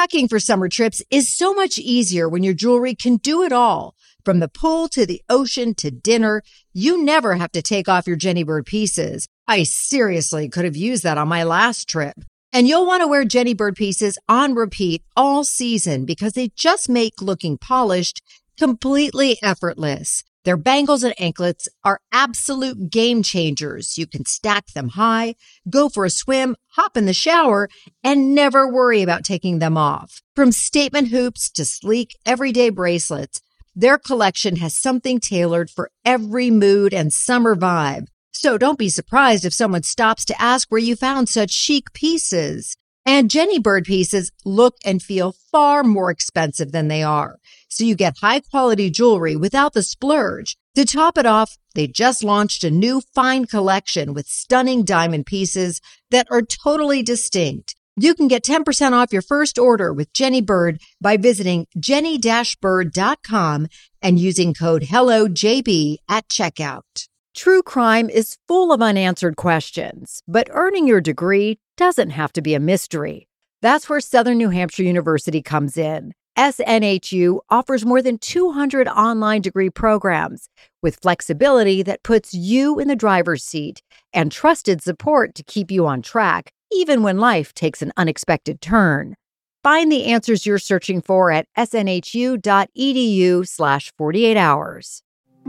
Packing for summer trips is so much easier when your jewelry can do it all. From the pool to the ocean to dinner, you never have to take off your Jenny Bird pieces. I seriously could have used that on my last trip. And you'll want to wear Jenny Bird pieces on repeat all season because they just make looking polished completely effortless. Their bangles and anklets are absolute game changers. You can stack them high, go for a swim, hop in the shower, and never worry about taking them off. From statement hoops to sleek everyday bracelets, their collection has something tailored for every mood and summer vibe. So don't be surprised if someone stops to ask where you found such chic pieces. And Jenny Bird pieces look and feel far more expensive than they are. So you get high quality jewelry without the splurge. To top it off, they just launched a new fine collection with stunning diamond pieces that are totally distinct. You can get 10% off your first order with Jenny Bird by visiting jenny-bird.com and using code HELLOJB at checkout. True crime is full of unanswered questions, but earning your degree doesn't have to be a mystery. That's where Southern New Hampshire University comes in. SNHU offers more than 200 online degree programs with flexibility that puts you in the driver's seat and trusted support to keep you on track, even when life takes an unexpected turn. Find the answers you're searching for at snhu.edu/48hours.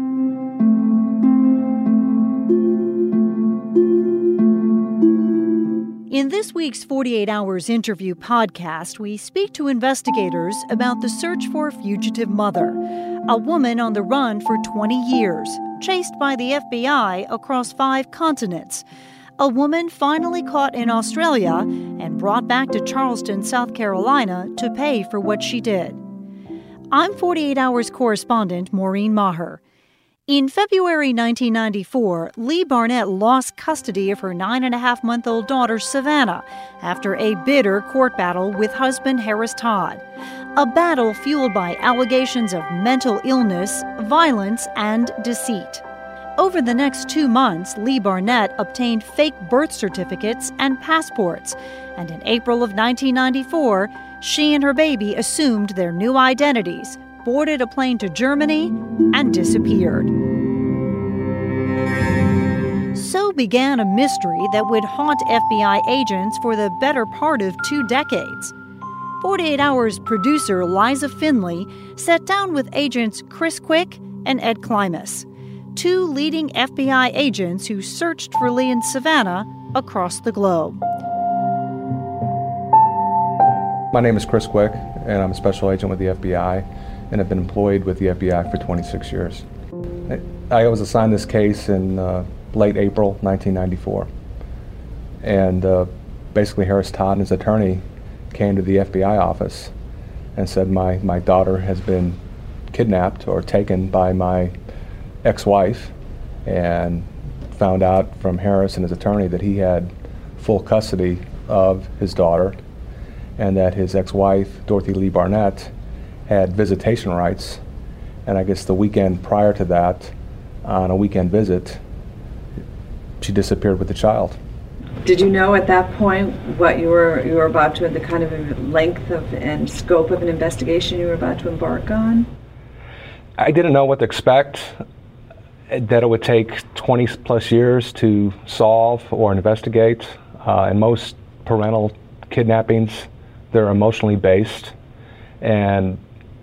In this week's 48 Hours interview podcast, we speak to investigators about the search for a fugitive mother, a woman on the run for 20 years, chased by the FBI across 5 continents, a woman finally caught in Australia and brought back to Charleston, South Carolina to pay for what she did. I'm 48 Hours correspondent Maureen Maher. In February 1994, Lee Barnett lost custody of her 9.5-month-old daughter, Savannah, after a bitter court battle with husband Harris Todd. A battle fueled by allegations of mental illness, violence, and deceit. Over the next 2 months, Lee Barnett obtained fake birth certificates and passports, and in April of 1994, she and her baby assumed their new identities, boarded a plane to Germany, and disappeared. So began a mystery that would haunt FBI agents for the better part of 2 decades. 48 Hours producer Liza Finley sat down with agents Chris Quick and Ed Klimas, 2 leading FBI agents who searched for Lee and Savannah across the globe. My name is Chris Quick, and I'm a special agent with the FBI, and have been employed with the FBI for 26 years. I was assigned this case in late April 1994, and basically Harris Todd and his attorney came to the FBI office and said my daughter has been kidnapped or taken by my ex-wife, and found out from Harris and his attorney that he had full custody of his daughter, and that his ex-wife, Dorothy Lee Barnett, had visitation rights. And I guess the weekend prior to that, on a weekend visit, she disappeared with the child. Did you know at that point what you were about to, the kind of length of and scope of an investigation you were about to embark on? I didn't know what to expect, that it would take 20 plus years to solve or investigate. In most parental kidnappings, they're emotionally based, and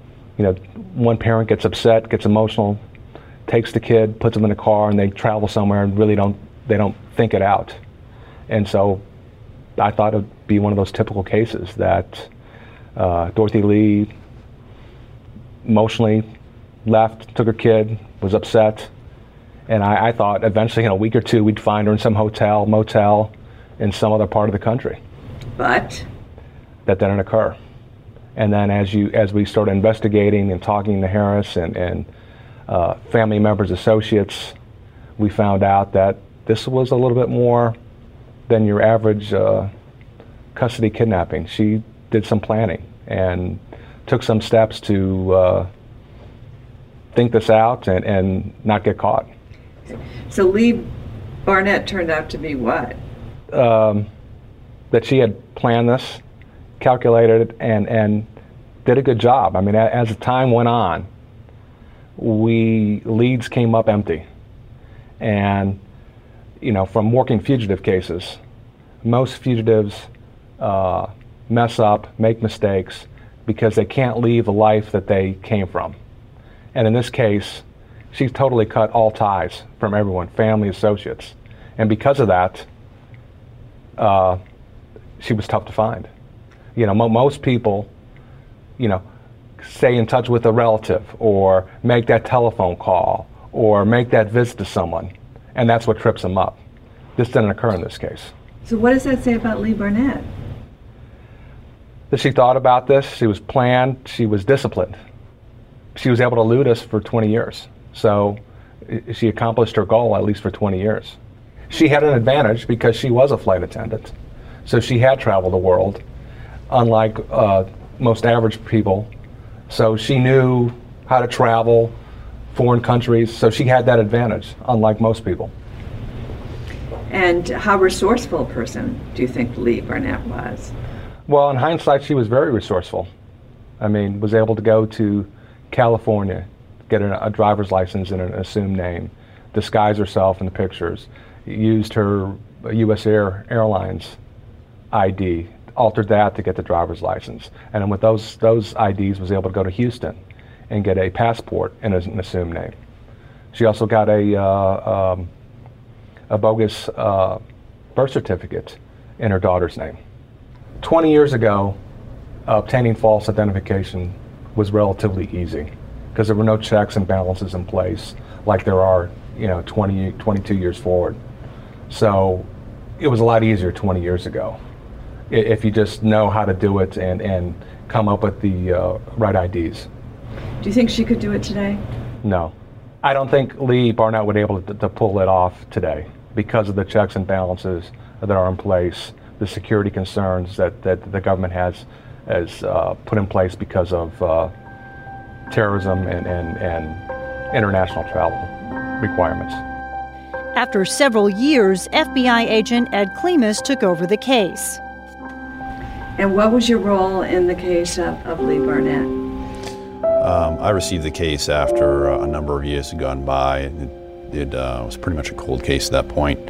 one parent gets upset, gets emotional, takes the kid, puts them in a car, and they travel somewhere and really don't think it out. And so I thought it would be one of those typical cases that Dorothy Lee emotionally left, took her kid, was upset, and I thought eventually in a week or 2 we'd find her in some hotel, motel in some other part of the country. But that didn't occur. And then as we started investigating and talking to Harris and family members, associates, we found out that this was a little bit more than your average custody kidnapping. She did some planning and took some steps to think this out and not get caught. So Lee Barnett turned out to be what? That she had planned this calculated, and did a good job. I mean, as time went on, leads came up empty. And, from working fugitive cases, most fugitives mess up, make mistakes, because they can't leave the life that they came from. And in this case, she's totally cut all ties from everyone, family, associates. And because of that, she was tough to find. Most people, stay in touch with a relative or make that telephone call or make that visit to someone, and that's what trips them up. This didn't occur in this case. So what does that say about Lee Barnett? That she thought about this, she was planned, she was disciplined. She was able to elude us for 20 years. So she accomplished her goal, at least for 20 years. She had an advantage because she was a flight attendant. So she had traveled the world, unlike most average people. So she knew how to travel foreign countries. So she had that advantage, unlike most people. And how resourceful a person do you think Lee Barnett was? Well, in hindsight, she was very resourceful. I mean, was able to go to California, get a driver's license in an assumed name, disguise herself in the pictures, used her U.S. Airlines ID, altered that to get the driver's license, and then with those IDs was able to go to Houston and get a passport in an assumed name. She also got a bogus birth certificate in her daughter's name. 20 years ago, obtaining false identification was relatively easy because there were no checks and balances in place like there are 22 years forward. So it was a lot easier 20 years ago if you just know how to do it and come up with the right IDs. Do you think she could do it today? No. I don't think Lee Barnett would be able to pull it off today because of the checks and balances that are in place, the security concerns that the government has put in place because of terrorism and international travel requirements. After several years, FBI agent Ed Klemus took over the case. And what was your role in the case of Lee Barnett? I received the case after a number of years had gone by. It was pretty much a cold case at that point.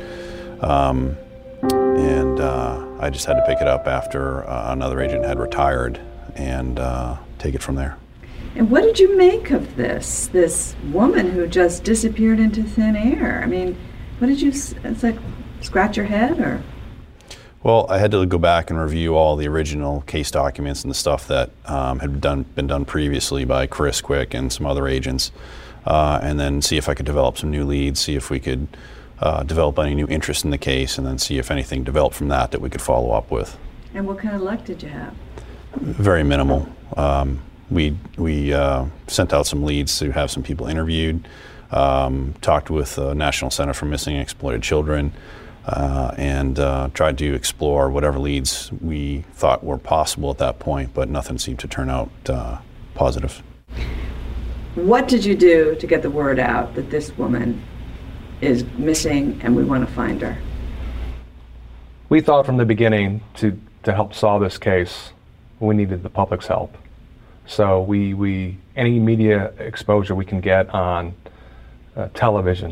And I just had to pick it up after another agent had retired and take it from there. And what did you make of this woman who just disappeared into thin air? I mean, what did you, it's like, scratch your head or? Well, I had to go back and review all the original case documents and the stuff that had been done previously by Chris Quick and some other agents, and then see if I could develop some new leads, see if we could develop any new interest in the case, and then see if anything developed from that we could follow up with. And what kind of luck did you have? Very minimal. We sent out some leads to have some people interviewed, talked with the National Center for Missing and Exploited Children, and tried to explore whatever leads we thought were possible at that point, but nothing seemed to turn out positive. What did you do to get the word out that this woman is missing and we want to find her? We thought from the beginning to help solve this case, we needed the public's help. So we any media exposure we can get on television,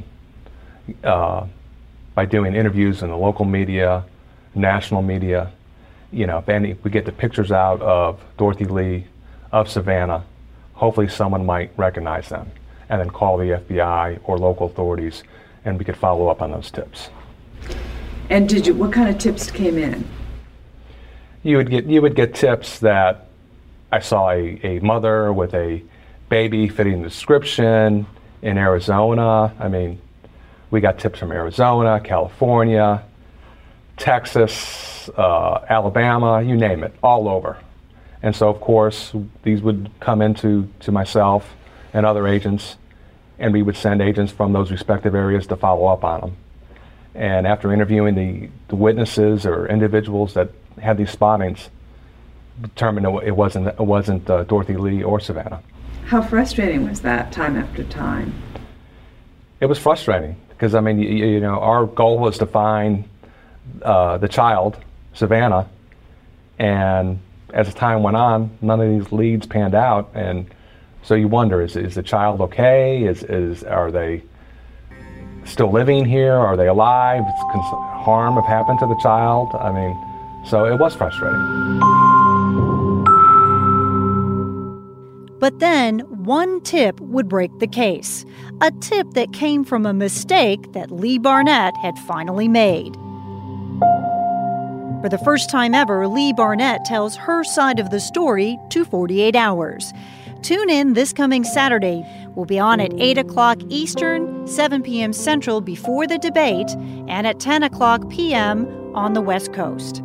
by doing interviews in the local media, national media, if we get the pictures out of Dorothy Lee, of Savannah, hopefully someone might recognize them and then call the FBI or local authorities and we could follow up on those tips. And what kind of tips came in? You would get tips that I saw a mother with a baby fitting the description in Arizona. I mean, we got tips from Arizona, California, Texas, Alabama, you name it, all over. And so, of course, these would come into myself and other agents, and we would send agents from those respective areas to follow up on them. And after interviewing the witnesses or individuals that had these spottings, determined it wasn't Dorothy Lee or Savannah. How frustrating was that time after time? It was frustrating because, I mean, our goal was to find the child, Savannah, and as time went on, none of these leads panned out, and so you wonder, is the child okay? Are they still living here? Are they alive? Can harm have happened to the child? I mean, so it was frustrating. But then one tip would break the case, a tip that came from a mistake that Lee Barnett had finally made. For the first time ever, Lee Barnett tells her side of the story to 48 Hours. Tune in this coming Saturday. We'll be on at 8 o'clock Eastern, 7 p.m. Central before the debate, and at 10 o'clock p.m. on the West Coast.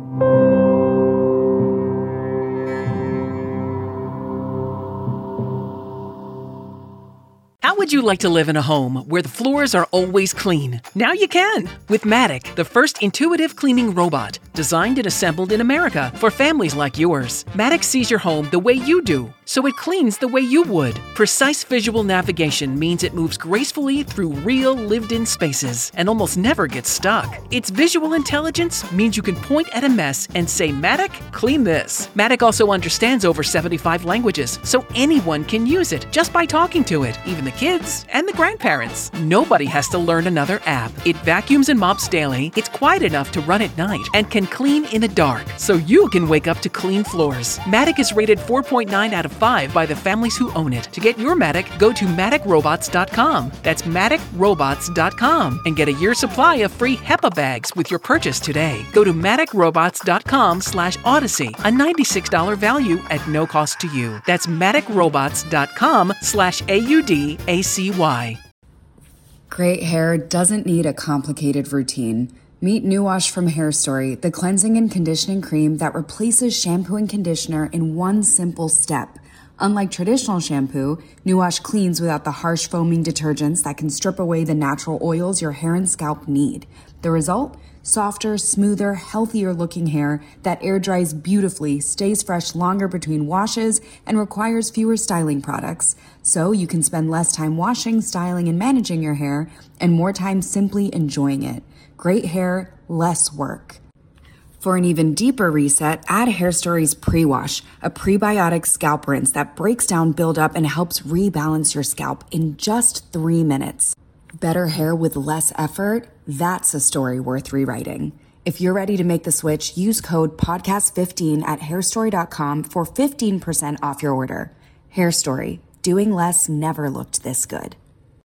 How would you like to live in a home where the floors are always clean? Now you can with Matic, the first intuitive cleaning robot designed and assembled in America for families like yours. Matic sees your home the way you do, so it cleans the way you would. Precise visual navigation means it moves gracefully through real lived-in spaces and almost never gets stuck. Its visual intelligence means you can point at a mess and say, Matic, clean this. Matic also understands over 75 languages, so anyone can use it just by talking to it, even the kids and the grandparents. Nobody has to learn another app. It vacuums and mops daily, it's quiet enough to run at night, and can clean in the dark, so you can wake up to clean floors. Matic is rated 4.9 out of 5 by the families who own it. To get your Matic, go to MaticRobots.com. That's MaticRobots.com and get a year's supply of free HEPA bags with your purchase today. Go to MaticRobots.com/Odyssey, a $96 value at no cost to you. That's MaticRobots.com/AUDACY. Great hair doesn't need a complicated routine. Meet New Wash from Hair Story, the cleansing and conditioning cream that replaces shampoo and conditioner in one simple step. Unlike traditional shampoo, New Wash cleans without the harsh foaming detergents that can strip away the natural oils your hair and scalp need. The result? Softer, smoother, healthier looking hair that air dries beautifully, stays fresh longer between washes, and requires fewer styling products. So you can spend less time washing, styling, and managing your hair, and more time simply enjoying it. Great hair, less work. For an even deeper reset, add Hair Story's Pre-Wash, a prebiotic scalp rinse that breaks down buildup and helps rebalance your scalp in just 3 minutes. Better hair with less effort? That's a story worth rewriting. If you're ready to make the switch, use code PODCAST15 at hairstory.com for 15% off your order. Hair Story, doing less never looked this good.